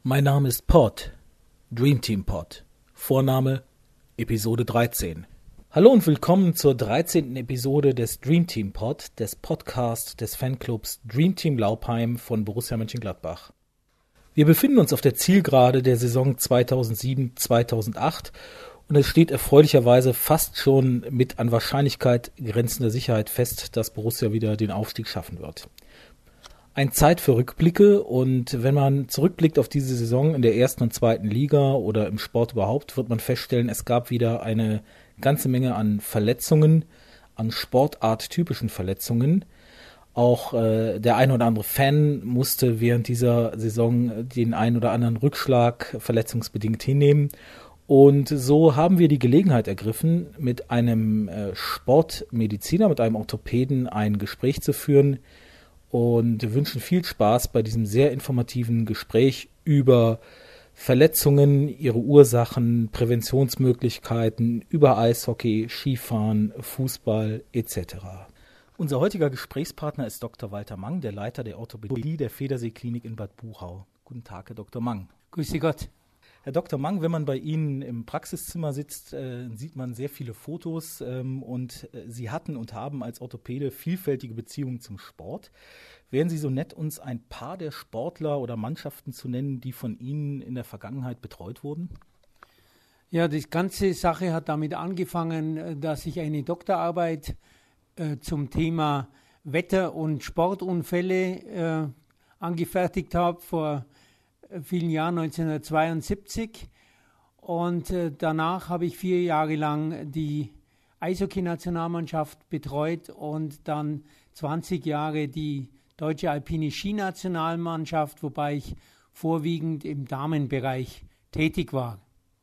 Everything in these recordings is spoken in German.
Mein Name ist Pod, Dream Team Pod, Vorname Episode 13. Hallo und willkommen zur 13. Episode des Dream Team Pod, des Podcasts des Fanclubs Dream Team Laupheim von Borussia Mönchengladbach. Wir befinden uns auf der Zielgerade der Saison 2007-2008 und es steht erfreulicherweise fast schon mit an Wahrscheinlichkeit grenzender Sicherheit fest, dass Borussia wieder den Aufstieg schaffen wird. Ein Zeit für Rückblicke, und wenn man zurückblickt auf diese Saison in der ersten und zweiten Liga oder im Sport überhaupt, wird man feststellen, es gab wieder eine ganze Menge an Verletzungen, an sportarttypischen Verletzungen. Auch der ein oder andere Fan musste während dieser Saison den ein oder anderen Rückschlag verletzungsbedingt hinnehmen. Und so haben wir die Gelegenheit ergriffen, mit einem Sportmediziner, mit einem Orthopäden ein Gespräch zu führen, und wir wünschen viel Spaß bei diesem sehr informativen Gespräch über Verletzungen, ihre Ursachen, Präventionsmöglichkeiten, über Eishockey, Skifahren, Fußball etc. Unser heutiger Gesprächspartner ist Dr. Walter Mang, der Leiter der Orthopädie der Federsee-Klinik in Bad Buchau. Guten Tag, Herr Dr. Mang. Grüße Gott. Herr Dr. Mang, wenn man bei Ihnen im Praxiszimmer sitzt, sieht man sehr viele Fotos und Sie hatten und haben als Orthopäde vielfältige Beziehungen zum Sport. Wären Sie so nett, uns ein paar der Sportler oder Mannschaften zu nennen, die von Ihnen in der Vergangenheit betreut wurden? Ja, die ganze Sache hat damit angefangen, dass ich eine Doktorarbeit zum Thema Wetter- und Sportunfälle angefertigt habe vor vielen Jahren, 1972. Und danach habe ich 4 Jahre lang die Eishockey-Nationalmannschaft betreut und dann 20 Jahre die deutsche alpine Skinationalmannschaft, wobei ich vorwiegend im Damenbereich tätig war.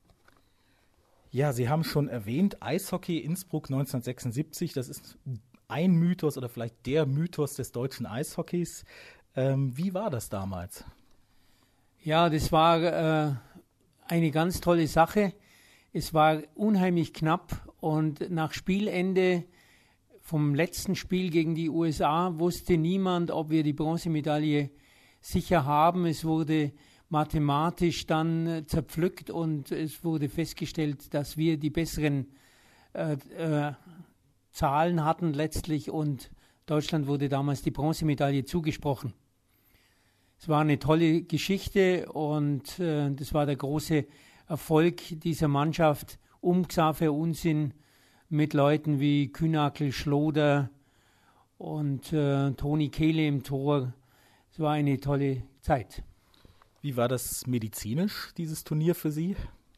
Ja, Sie haben schon erwähnt, Eishockey Innsbruck 1976, das ist ein Mythos oder vielleicht der Mythos des deutschen Eishockeys. Wie war das damals? Ja, das war eine ganz tolle Sache. Es war unheimlich knapp und nach Spielende vom letzten Spiel gegen die USA wusste niemand, ob wir die Bronzemedaille sicher haben. Es wurde mathematisch dann zerpflückt und es wurde festgestellt, dass wir die besseren Zahlen hatten letztlich, und Deutschland wurde damals die Bronzemedaille zugesprochen. Es war eine tolle Geschichte und das war der große Erfolg dieser Mannschaft um Xaver Unsinn mit Leuten wie Kühnhackl, Schloder und Toni Kehle im Tor. Es war eine tolle Zeit. Wie war das medizinisch, dieses Turnier für Sie?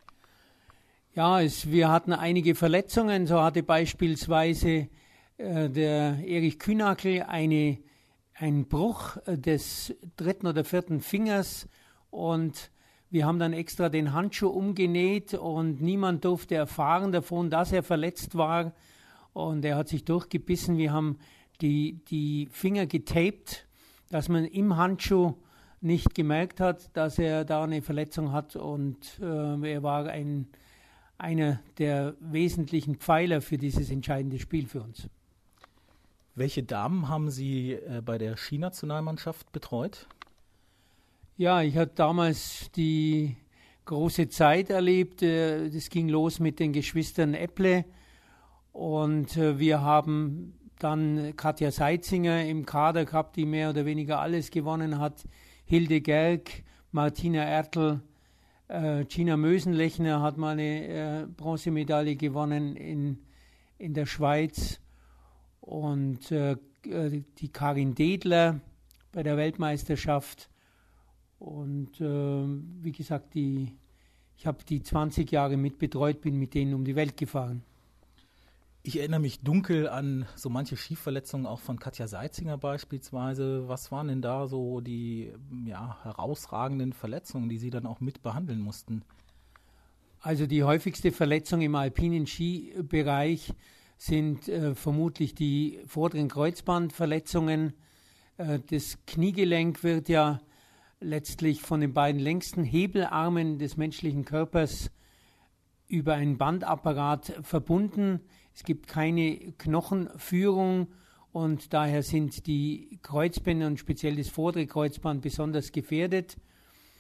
Ja, wir hatten einige Verletzungen. So hatte beispielsweise der Erich Kühnhackl einen Bruch des 3. oder 4. Fingers, und wir haben dann extra den Handschuh umgenäht und niemand durfte erfahren davon, dass er verletzt war, und er hat sich durchgebissen. Wir haben die Finger getaped, dass man im Handschuh nicht gemerkt hat, dass er da eine Verletzung hat, und er war einer der wesentlichen Pfeiler für dieses entscheidende Spiel für uns. Welche Damen haben Sie bei der Skinationalmannschaft betreut? Ja, ich hatte damals die große Zeit erlebt. Das ging los mit den Geschwistern Epple, und wir haben dann Katja Seitzinger im Kader gehabt, die mehr oder weniger alles gewonnen hat. Hilde Gerg, Martina Ertl, Gina Mösenlechner hat mal eine Bronzemedaille gewonnen in der Schweiz. Und die Karin Dedler bei der Weltmeisterschaft. Und wie gesagt, ich habe die 20 Jahre mitbetreut, bin mit denen um die Welt gefahren. Ich erinnere mich dunkel an so manche Skiverletzungen, auch von Katja Seitzinger beispielsweise. Was waren denn da so die herausragenden Verletzungen, die Sie dann auch mit behandeln mussten? Also die häufigste Verletzung im alpinen Skibereich sind vermutlich die vorderen Kreuzbandverletzungen. Das Kniegelenk wird ja letztlich von den beiden längsten Hebelarmen des menschlichen Körpers über einen Bandapparat verbunden. Es gibt keine Knochenführung und daher sind die Kreuzbänder und speziell das vordere Kreuzband besonders gefährdet.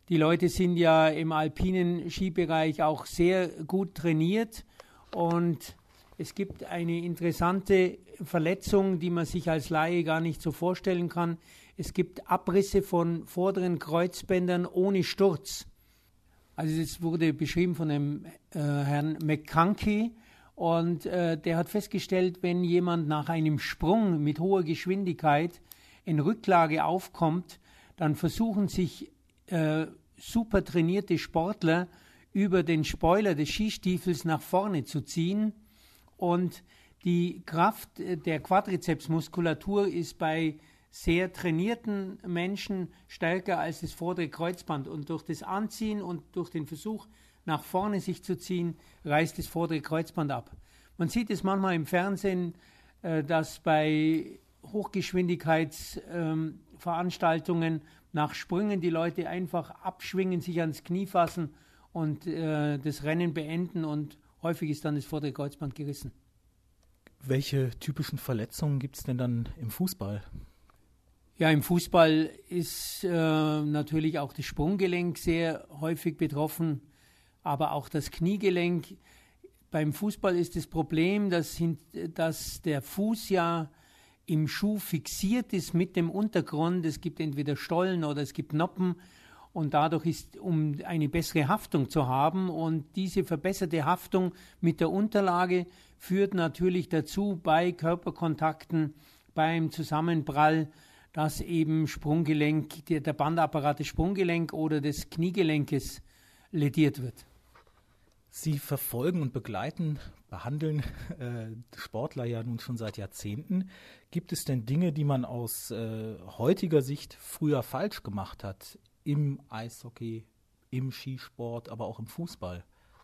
Die Leute sind ja im alpinen Skibereich auch sehr gut trainiert und es gibt eine interessante Verletzung, die man sich als Laie gar nicht so vorstellen kann. Es gibt Abrisse von vorderen Kreuzbändern ohne Sturz. Also das wurde beschrieben von dem Herrn McConkey und der hat festgestellt, wenn jemand nach einem Sprung mit hoher Geschwindigkeit in Rücklage aufkommt, dann versuchen sich super trainierte Sportler über den Spoiler des Skistiefels nach vorne zu ziehen und die Kraft der Quadrizepsmuskulatur ist bei sehr trainierten Menschen stärker als das vordere Kreuzband und durch das Anziehen und durch den Versuch nach vorne sich zu ziehen, reißt das vordere Kreuzband ab. Man sieht es manchmal im Fernsehen, dass bei Hochgeschwindigkeitsveranstaltungen nach Sprüngen die Leute einfach abschwingen, sich ans Knie fassen und das Rennen beenden und häufig ist dann das vordere Kreuzband gerissen. Welche typischen Verletzungen gibt es denn dann im Fußball? Ja, im Fußball ist natürlich auch das Sprunggelenk sehr häufig betroffen, aber auch das Kniegelenk. Beim Fußball ist das Problem, dass der Fuß ja im Schuh fixiert ist mit dem Untergrund. Es gibt entweder Stollen oder es gibt Noppen und dadurch ist, um eine bessere Haftung zu haben und diese verbesserte Haftung mit der Unterlage führt natürlich dazu bei Körperkontakten, beim Zusammenprall, dass eben Sprunggelenk, der Bandapparat des Sprunggelenk oder des Kniegelenkes lädiert wird. Sie verfolgen und begleiten, behandeln Sportler ja nun schon seit Jahrzehnten. Gibt es denn Dinge, die man aus heutiger Sicht früher falsch gemacht hat? Im Eishockey, im Skisport, aber auch im Fußball?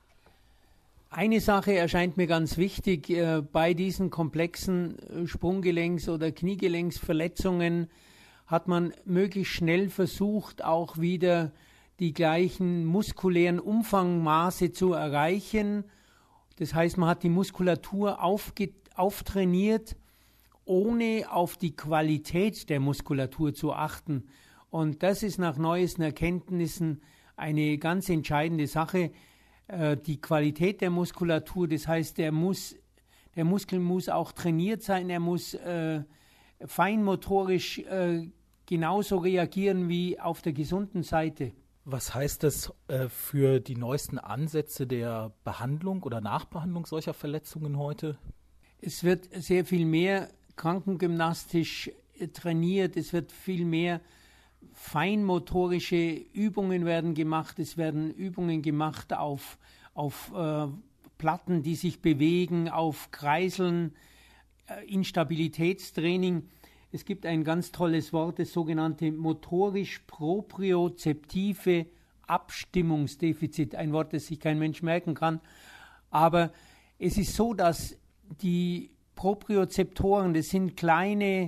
Eine Sache erscheint mir ganz wichtig, bei diesen komplexen Sprunggelenks- oder Kniegelenksverletzungen hat man möglichst schnell versucht, auch wieder die gleichen muskulären Umfangmaße zu erreichen. Das heißt, man hat die Muskulatur auftrainiert, ohne auf die Qualität der Muskulatur zu achten. Und das ist nach neuesten Erkenntnissen eine ganz entscheidende Sache. Die Qualität der Muskulatur, das heißt, der Muskel muss auch trainiert sein, er muss feinmotorisch genauso reagieren wie auf der gesunden Seite. Was heißt das für die neuesten Ansätze der Behandlung oder Nachbehandlung solcher Verletzungen heute? Es wird sehr viel mehr krankengymnastisch trainiert, es wird viel mehr feinmotorische Übungen werden gemacht, es werden Übungen gemacht auf Platten, die sich bewegen, auf Kreiseln, Instabilitätstraining. Es gibt ein ganz tolles Wort, das sogenannte motorisch-propriozeptive Abstimmungsdefizit. Ein Wort, das sich kein Mensch merken kann. Aber es ist so, dass die Propriozeptoren, das sind kleine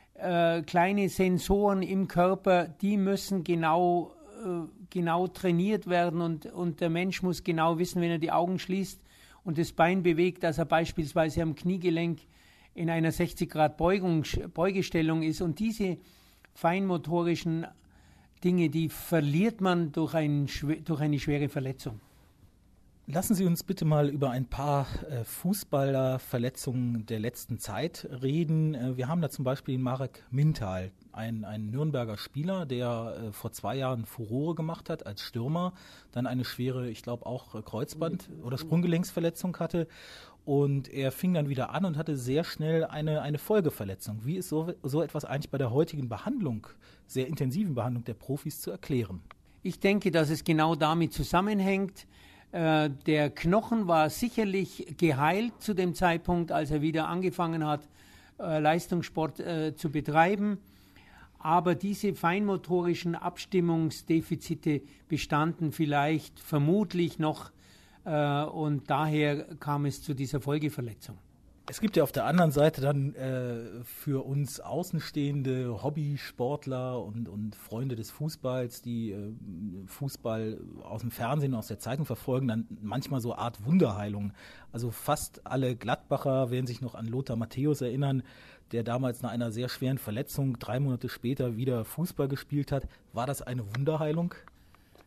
Sensoren im Körper, die müssen genau trainiert werden und der Mensch muss genau wissen, wenn er die Augen schließt und das Bein bewegt, dass er beispielsweise am Kniegelenk in einer 60-Grad-Beugestellung ist. Und diese feinmotorischen Dinge, die verliert man durch eine schwere Verletzung. Lassen Sie uns bitte mal über ein paar Fußballerverletzungen der letzten Zeit reden. Wir haben da zum Beispiel Marek Mintal, ein Nürnberger Spieler, der vor 2 Jahren Furore gemacht hat als Stürmer, dann eine schwere, ich glaube auch Kreuzband- oder Sprunggelenksverletzung hatte und er fing dann wieder an und hatte sehr schnell eine Folgeverletzung. Wie ist so etwas eigentlich bei der heutigen Behandlung, sehr intensiven Behandlung der Profis zu erklären? Ich denke, dass es genau damit zusammenhängt. Der Knochen war sicherlich geheilt zu dem Zeitpunkt, als er wieder angefangen hat, Leistungssport zu betreiben. Aber diese feinmotorischen Abstimmungsdefizite bestanden vielleicht vermutlich noch und daher kam es zu dieser Folgeverletzung. Es gibt ja auf der anderen Seite dann für uns außenstehende Hobbysportler und Freunde des Fußballs, die Fußball aus dem Fernsehen, aus der Zeitung verfolgen, dann manchmal so eine Art Wunderheilung. Also fast alle Gladbacher werden sich noch an Lothar Matthäus erinnern, der damals nach einer sehr schweren Verletzung 3 Monate später wieder Fußball gespielt hat. War das eine Wunderheilung?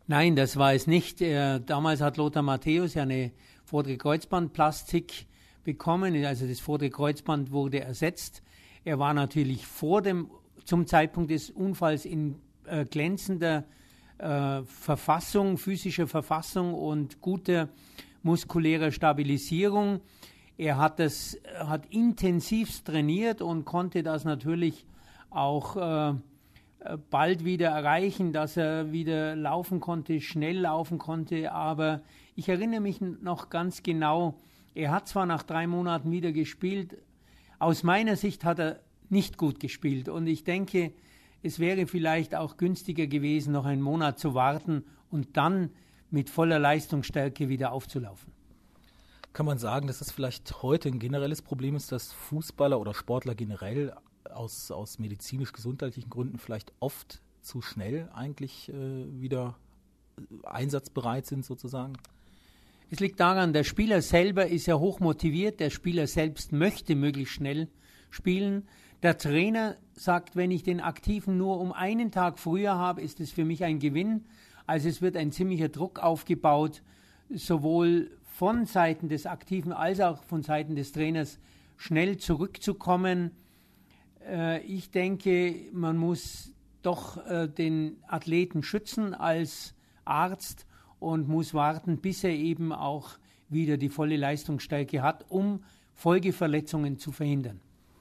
Nein, das war es nicht. Damals hat Lothar Matthäus ja eine vordere Kreuzbandplastik bekommen. Also das vordere Kreuzband wurde ersetzt. Er war natürlich zum Zeitpunkt des Unfalls in glänzender Verfassung, physischer Verfassung und guter muskulärer Stabilisierung. Er hat intensivst trainiert und konnte das natürlich auch bald wieder erreichen, dass er wieder laufen konnte, schnell laufen konnte. Aber ich erinnere mich noch ganz genau, er hat zwar nach 3 Monaten wieder gespielt, aus meiner Sicht hat er nicht gut gespielt. Und ich denke, es wäre vielleicht auch günstiger gewesen, noch einen Monat zu warten und dann mit voller Leistungsstärke wieder aufzulaufen. Kann man sagen, dass es vielleicht heute ein generelles Problem ist, dass Fußballer oder Sportler generell aus medizinisch-gesundheitlichen Gründen vielleicht oft zu schnell eigentlich wieder einsatzbereit sind sozusagen? Es liegt daran, der Spieler selber ist ja hoch motiviert, der Spieler selbst möchte möglichst schnell spielen. Der Trainer sagt, wenn ich den Aktiven nur um einen Tag früher habe, ist es für mich ein Gewinn. Also es wird ein ziemlicher Druck aufgebaut, sowohl von Seiten des Aktiven als auch von Seiten des Trainers schnell zurückzukommen. Ich denke, man muss doch den Athleten schützen als Arzt und muss warten, bis er eben auch wieder die volle Leistungsstärke hat, um Folgeverletzungen zu verhindern.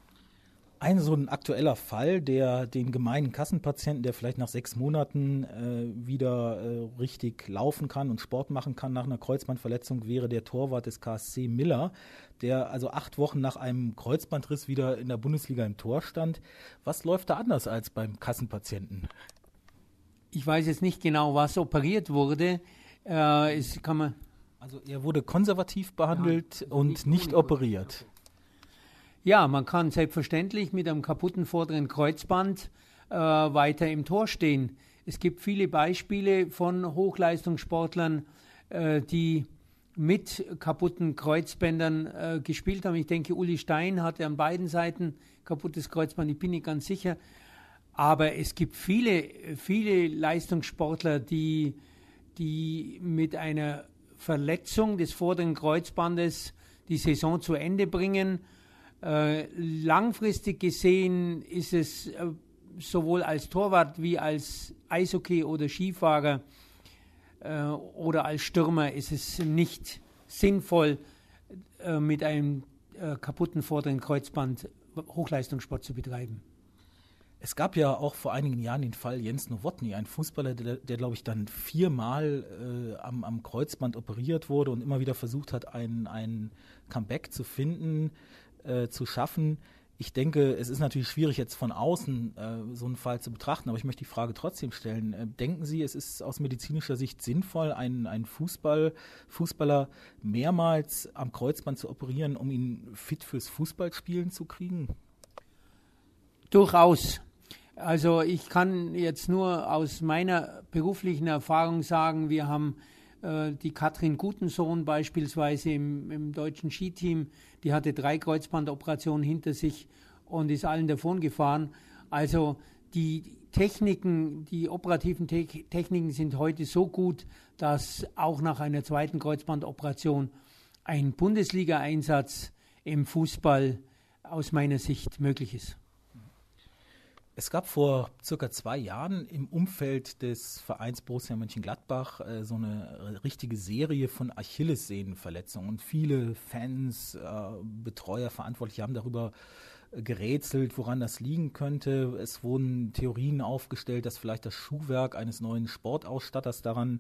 So ein aktueller Fall, der den gemeinen Kassenpatienten, der vielleicht nach 6 Monaten wieder richtig laufen kann und Sport machen kann nach einer Kreuzbandverletzung, wäre der Torwart des KSC Miller, der also 8 Wochen nach einem Kreuzbandriss wieder in der Bundesliga im Tor stand. Was läuft da anders als beim Kassenpatienten? Ich weiß jetzt nicht genau, was operiert wurde. Also er wurde konservativ behandelt und nicht operiert. Ja, man kann selbstverständlich mit einem kaputten vorderen Kreuzband weiter im Tor stehen. Es gibt viele Beispiele von Hochleistungssportlern, die mit kaputten Kreuzbändern gespielt haben. Ich denke, Uli Stein hatte an beiden Seiten kaputtes Kreuzband, ich bin nicht ganz sicher. Aber es gibt viele Leistungssportler, die mit einer Verletzung des vorderen Kreuzbandes die Saison zu Ende bringen. Langfristig gesehen ist es sowohl als Torwart wie als Eishockey- oder Skifahrer oder als Stürmer ist es nicht sinnvoll, mit einem kaputten vorderen Kreuzband Hochleistungssport zu betreiben. Es gab ja auch vor einigen Jahren den Fall Jens Nowotny, ein Fußballer, der glaube ich, dann 4-mal am Kreuzband operiert wurde und immer wieder versucht hat, ein Comeback zu finden, zu schaffen. Ich denke, es ist natürlich schwierig, jetzt von außen so einen Fall zu betrachten, aber ich möchte die Frage trotzdem stellen. Denken Sie, es ist aus medizinischer Sicht sinnvoll, einen Fußballer mehrmals am Kreuzband zu operieren, um ihn fit fürs Fußballspielen zu kriegen? Durchaus. Also ich kann jetzt nur aus meiner beruflichen Erfahrung sagen, wir haben die Katrin Gutensohn beispielsweise im deutschen Skiteam, die hatte 3 Kreuzbandoperationen hinter sich und ist allen davon gefahren. Also die Techniken, die operativen Techniken sind heute so gut, dass auch nach einer 2. Kreuzbandoperation ein Bundesliga-Einsatz im Fußball aus meiner Sicht möglich ist. Es gab vor circa 2 Jahren im Umfeld des Vereins Borussia Mönchengladbach so eine richtige Serie von Achillessehnenverletzungen. Und viele Fans, Betreuer, Verantwortliche haben darüber gerätselt, woran das liegen könnte. Es wurden Theorien aufgestellt, dass vielleicht das Schuhwerk eines neuen Sportausstatters daran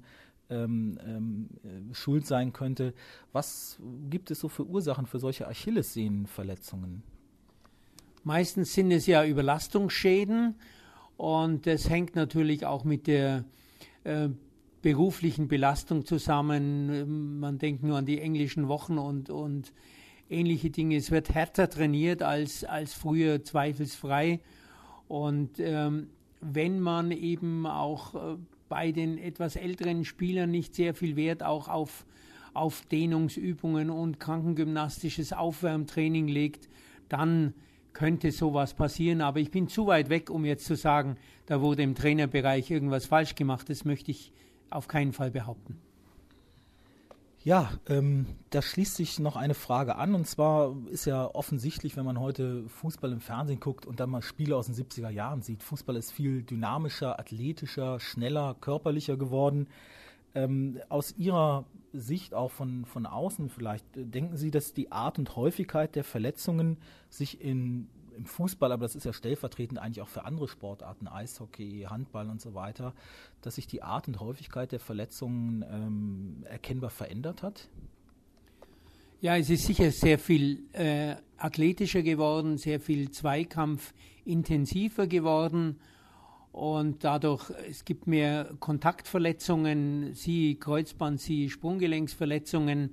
schuld sein könnte. Was gibt es so für Ursachen für solche Achillessehnenverletzungen? Meistens sind es ja Überlastungsschäden und das hängt natürlich auch mit der beruflichen Belastung zusammen. Man denkt nur an die englischen Wochen und ähnliche Dinge. Es wird härter trainiert als früher, zweifelsfrei. Und wenn man eben auch bei den etwas älteren Spielern nicht sehr viel Wert auch auf Dehnungsübungen und krankengymnastisches Aufwärmtraining legt, dann könnte sowas passieren, aber ich bin zu weit weg, um jetzt zu sagen, da wurde im Trainerbereich irgendwas falsch gemacht. Das möchte ich auf keinen Fall behaupten. Ja, da schließt sich noch eine Frage an, und zwar ist ja offensichtlich, wenn man heute Fußball im Fernsehen guckt und dann mal Spiele aus den 70er Jahren sieht, Fußball ist viel dynamischer, athletischer, schneller, körperlicher geworden. Aus Ihrer Sicht auch von außen vielleicht, denken Sie, dass die Art und Häufigkeit der Verletzungen sich im Fußball, aber das ist ja stellvertretend eigentlich auch für andere Sportarten, Eishockey, Handball und so weiter, dass sich die Art und Häufigkeit der Verletzungen erkennbar verändert hat? Ja, es ist sicher sehr viel athletischer geworden, sehr viel Zweikampf intensiver geworden. Und dadurch, es gibt mehr Kontaktverletzungen, siehe Kreuzband, siehe Sprunggelenksverletzungen.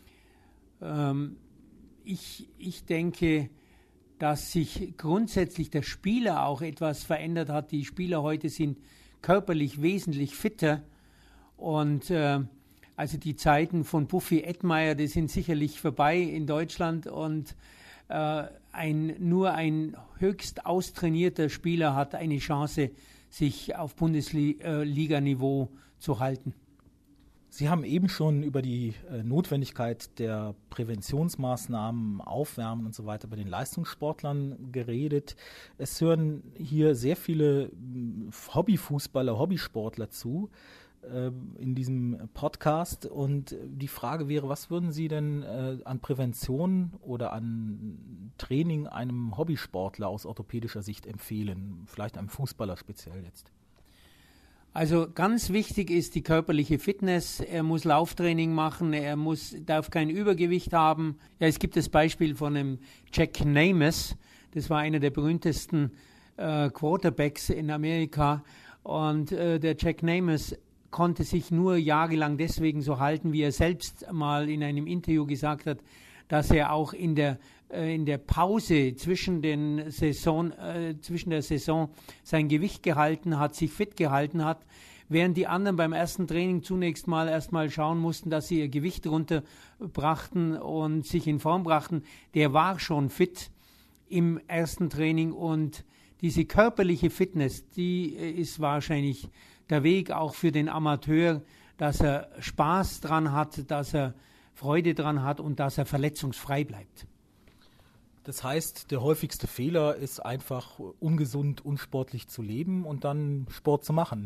Ich denke, dass sich grundsätzlich der Spieler auch etwas verändert hat. Die Spieler heute sind körperlich wesentlich fitter. Und also die Zeiten von Buffy Edmeyer, die sind sicherlich vorbei in Deutschland. Und nur ein höchst austrainierter Spieler hat eine Chance, sich auf Bundesliga-Niveau zu halten. Sie haben eben schon über die Notwendigkeit der Präventionsmaßnahmen, Aufwärmen und so weiter bei den Leistungssportlern geredet. Es hören hier sehr viele Hobbyfußballer, Hobbysportler zu in diesem Podcast. Und die Frage wäre, was würden Sie denn an Prävention oder an Training einem Hobbysportler aus orthopädischer Sicht empfehlen? Vielleicht einem Fußballer speziell jetzt. Also ganz wichtig ist die körperliche Fitness. Er muss Lauftraining machen, darf kein Übergewicht haben. Ja, es gibt das Beispiel von einem Jack Namath. Das war einer der berühmtesten Quarterbacks in Amerika. Und der Jack Namath konnte sich nur jahrelang deswegen so halten, wie er selbst mal in einem Interview gesagt hat, dass er auch in der Pause zwischen der Saison sein Gewicht gehalten hat, sich fit gehalten hat, während die anderen beim ersten Training zunächst mal erstmal schauen mussten, dass sie ihr Gewicht runterbrachten und sich in Form brachten. Der war schon fit im ersten Training, und diese körperliche Fitness, die ist wahrscheinlich der Weg auch für den Amateur, dass er Spaß dran hat, dass er Freude dran hat und dass er verletzungsfrei bleibt. Das heißt, der häufigste Fehler ist einfach ungesund, unsportlich zu leben und dann Sport zu machen.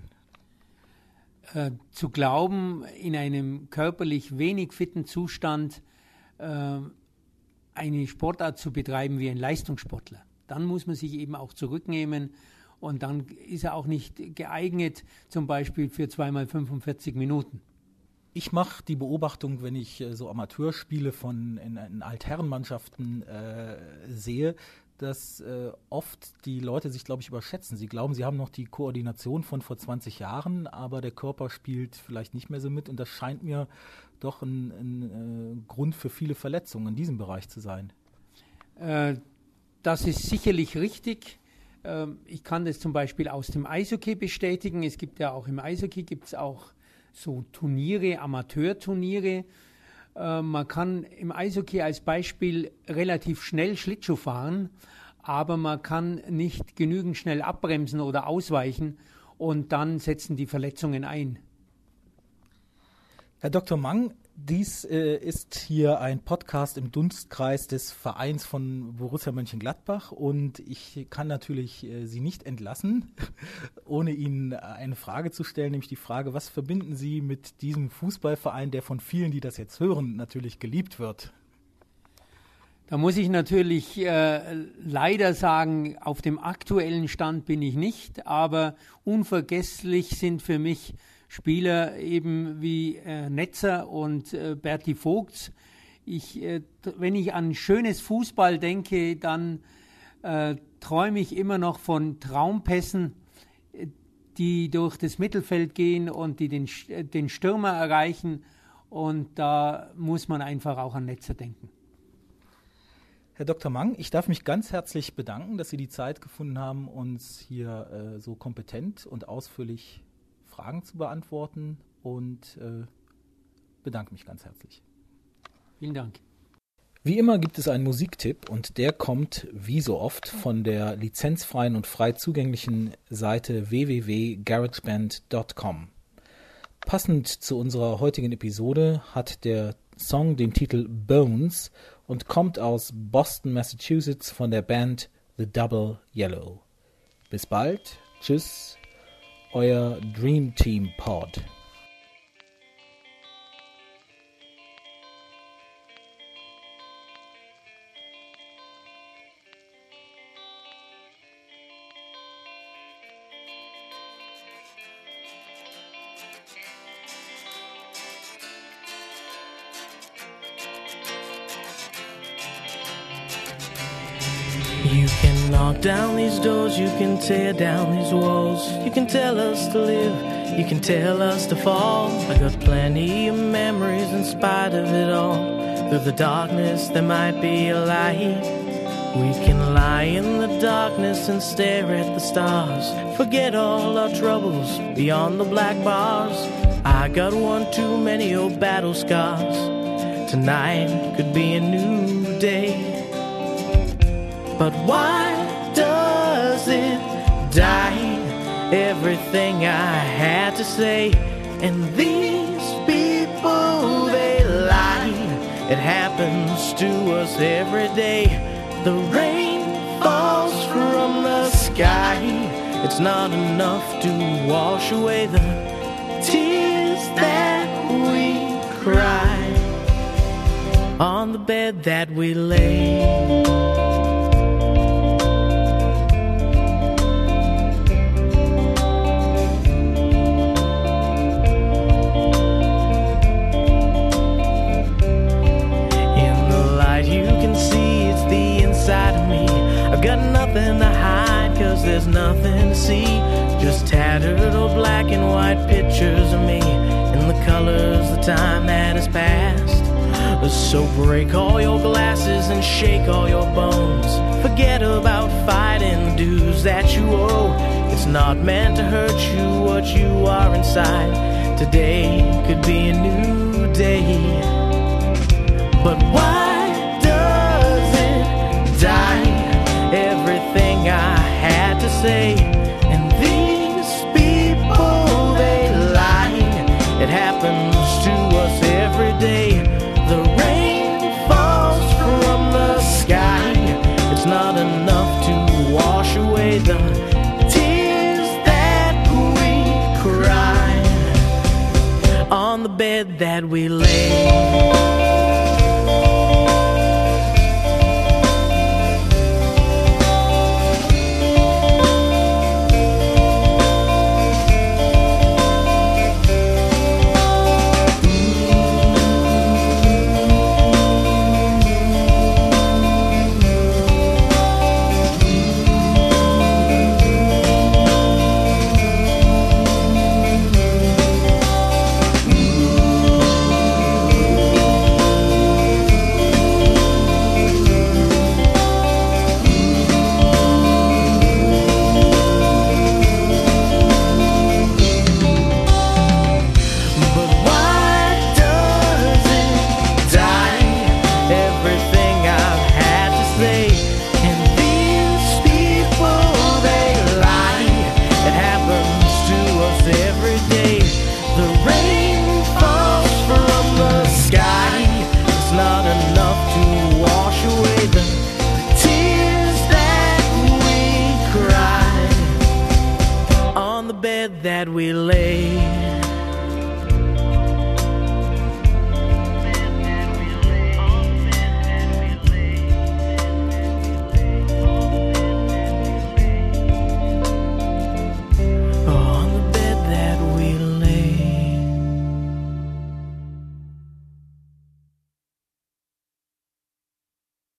Zu glauben, in einem körperlich wenig fitten Zustand eine Sportart zu betreiben wie ein Leistungssportler. Dann muss man sich eben auch zurücknehmen, und dann ist er auch nicht geeignet, zum Beispiel für 2x45 Minuten. Ich mache die Beobachtung, wenn ich so Amateurspiele in Altherrenmannschaften sehe, dass oft die Leute sich, glaube ich, überschätzen. Sie glauben, sie haben noch die Koordination von vor 20 Jahren, aber der Körper spielt vielleicht nicht mehr so mit, und das scheint mir doch ein Grund für viele Verletzungen in diesem Bereich zu sein. Das ist sicherlich richtig. Ich kann das zum Beispiel aus dem Eishockey bestätigen. Es gibt ja auch im Eishockey auch so Turniere, Amateurturniere. Man kann im Eishockey als Beispiel relativ schnell Schlittschuh fahren, aber man kann nicht genügend schnell abbremsen oder ausweichen, und dann setzen die Verletzungen ein. Herr Dr. Mang, dies ist hier ein Podcast im Dunstkreis des Vereins von Borussia Mönchengladbach, und ich kann natürlich Sie nicht entlassen, ohne Ihnen eine Frage zu stellen, nämlich die Frage, was verbinden Sie mit diesem Fußballverein, der von vielen, die das jetzt hören, natürlich geliebt wird? Da muss ich natürlich leider sagen, auf dem aktuellen Stand bin ich nicht, aber unvergesslich sind für mich Spieler eben wie Netzer und Berti Vogts. Wenn ich an schönes Fußball denke, dann träume ich immer noch von Traumpässen, die durch das Mittelfeld gehen und die den Stürmer erreichen. Und da muss man einfach auch an Netzer denken. Herr Dr. Mang, ich darf mich ganz herzlich bedanken, dass Sie die Zeit gefunden haben, uns hier so kompetent und ausführlich Fragen zu beantworten, und bedanke mich ganz herzlich. Vielen Dank. Wie immer gibt es einen Musiktipp, und der kommt, wie so oft, von der lizenzfreien und frei zugänglichen Seite www.garageband.com. Passend zu unserer heutigen Episode hat der Song den Titel Bones und kommt aus Boston, Massachusetts von der Band The Double Yellow. Bis bald, tschüss, euer Dream Team Pod. You can knock down these doors, you can tear down these walls. You can tell us to live, you can tell us to fall. I got plenty of memories in spite of it all. Through the darkness there might be a light. We can lie in the darkness and stare at the stars. Forget all our troubles beyond the black bars. I got one too many old battle scars. Tonight could be a new day. But why does it die? Everything I had to say, and these people, they lie. It happens to us every day. The rain falls from the sky. It's not enough to wash away the tears that we cry on the bed that we lay. Got nothing to hide, cause there's nothing to see. Just tattered old black and white pictures of me in the colors of time that has passed. So break all your glasses and shake all your bones. Forget about fighting the dues that you owe. It's not meant to hurt you what you are inside. Today could be a new day. But why does it die? Everything I had to say, and these people, they lie. It happens to us every day. The rain falls from the sky. It's not enough to wash away the tears that we cry on the bed that we lay.